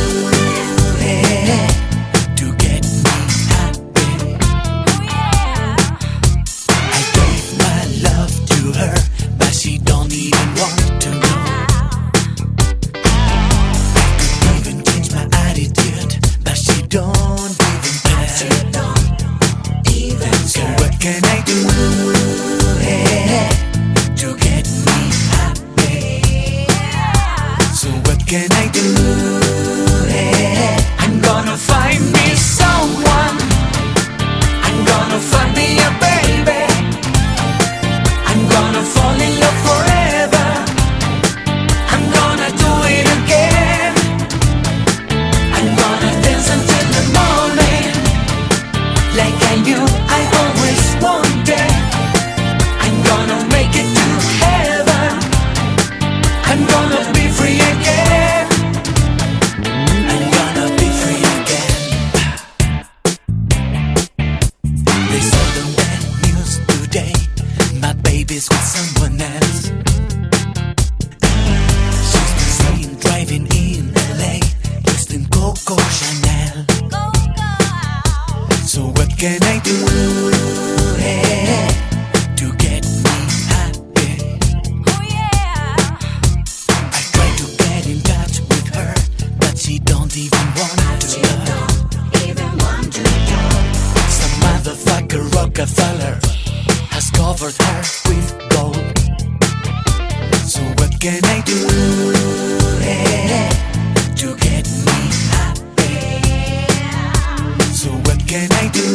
hey, to get me happy? I gave my love to her, but she don't even want to know. I could even change my attitude, but she don't even care. So what can I do, hey, to get me happy? So what can I do, hey? I'm gonna find me someone. I'm gonna find me a baby. I'm gonna fall in love forever. I'm gonna do it again. I'm gonna dance until the morning, like I knew I always wanted. I'm gonna make it to heaven. I'm gonna be free again. I'm gonna be free again. They saw the bad news today. My baby's with someone else. She's been seen driving in LA, dressed in Coco Chanel. So what can I do, hey, to get me happy? I try to get in touch with her, but she don't even want to know. Some motherfucker Rockefeller has covered her with gold. So what can I do, hey, to get me happy? So what can I do,